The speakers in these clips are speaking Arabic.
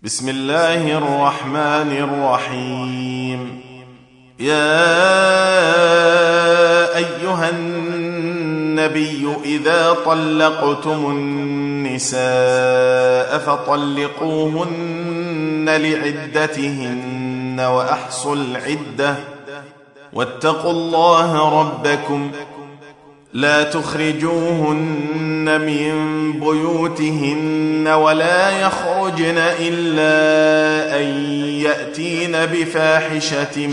بسم الله الرحمن الرحيم. يا أيها النبي إذا طلقتم النساء فطلقوهن لعدتهن وأحصوا العدة واتقوا الله ربكم لا تخرجوهن من بيوتهن ولا يخرجن إلا أن يأتين بفاحشة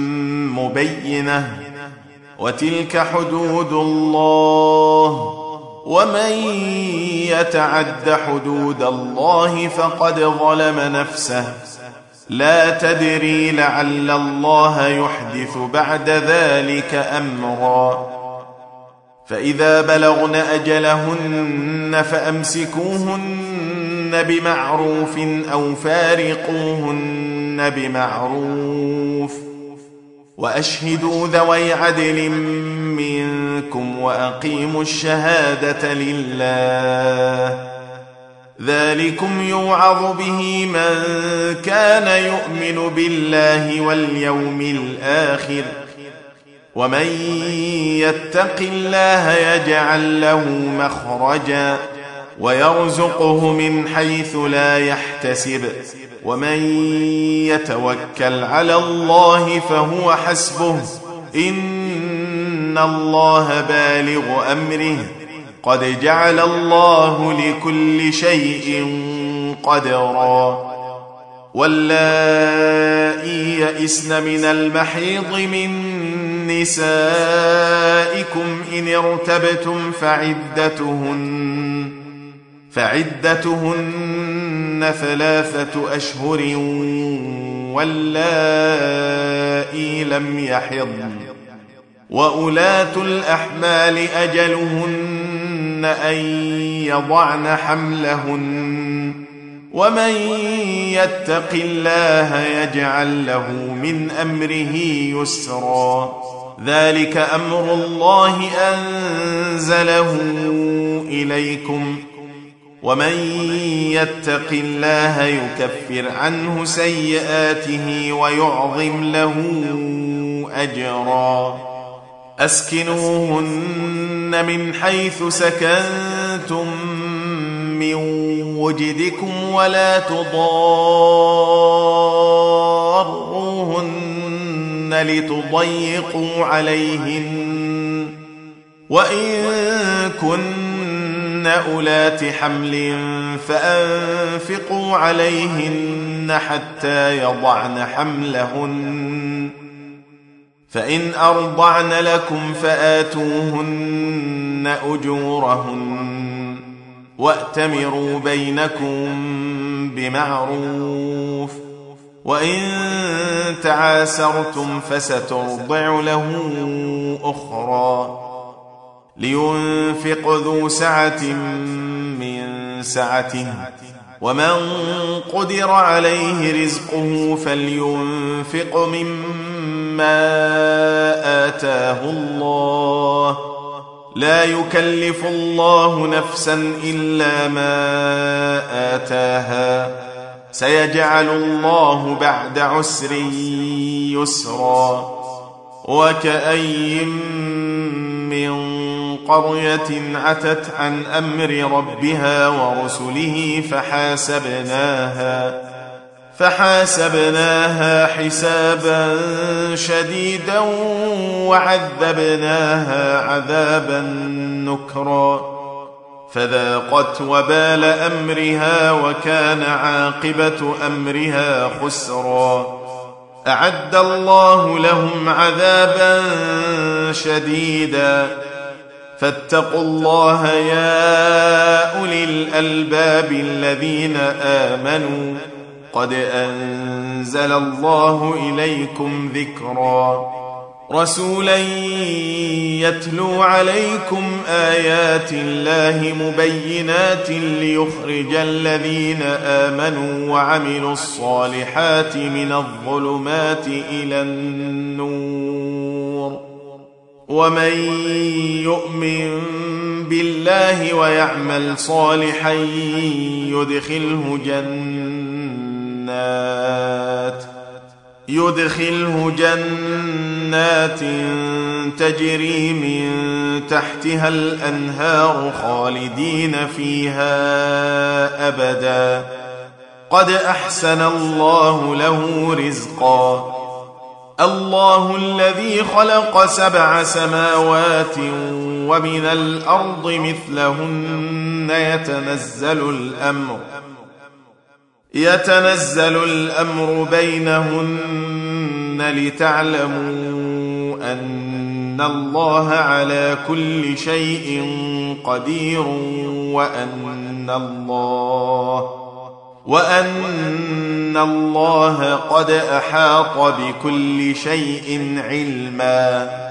مبينة وتلك حدود الله ومن يتعد حدود الله فقد ظلم نفسه لا تدري لعل الله يحدث بعد ذلك أمرا. فإذا بلغن أجلهن فأمسكوهن بمعروف أو فارقوهن بمعروف وأشهدوا ذوي عدل منكم وأقيموا الشهادة لله ذلكم يوعظ به من كان يؤمن بالله واليوم الآخر ومن يتق الله يجعل له مخرجا ويرزقه من حيث لا يحتسب ومن يتوكل على الله فهو حسبه إن الله بالغ أمره قد جعل الله لكل شيء قدرا. واللائي يئسن من المحيض من نسائكم إن ارتبتم فعدتهن 3 أشهر واللائي لم يحضن وأولاة الأحمال أجلهن أن يضعن حملهن ومن يتق الله يجعل له من أمره يسرا ذلك أمر الله أنزله إليكم ومن يتق الله يكفر عنه سيئاته ويعظم له أجرا. أسكنوهن من حيث سكنتم من وجدكم ولا تضاروهن لتضيقوا عليهن وإن كن أولات حمل فأنفقوا عليهن حتى يضعن حملهن فإن أرضعن لكم فآتوهن أجورهن وأتمروا بينكم بمعروف وإن تعاسرتم فسترضع له أخرى لينفق ذو سعة من سعته ومن قدر عليه رزقه فلينفق مما آتاه الله لا يكلف الله نفسا إلا ما آتاها سيجعل الله بعد عسر يسرا. وكأي من قرية عتت عن أمر ربها ورسله فحاسبناها حسابا شديدا وعذبناها عذابا نكرا فذاقت وبال أمرها وكان عاقبة أمرها خسرا. أعد الله لهم عذابا شديدا فاتقوا الله يا أولي الألباب الذين آمنوا قد أنزل الله إليكم ذكرا رسولا يتلو عليكم آيات الله مبينات ليخرج الذين آمنوا وعملوا الصالحات من الظلمات إلى النور ومن يؤمن بالله ويعمل صالحا يدخله يدخله جنات تجري من تحتها الأنهار خالدين فيها أبدا قد أحسن الله له رزقا الله الذي خلق 7 سماوات ومن الأرض مثلهن يتنزل الأمر بينهن لتعلموا أن الله على كل شيء قدير وأن الله قد أحاط بكل شيء علما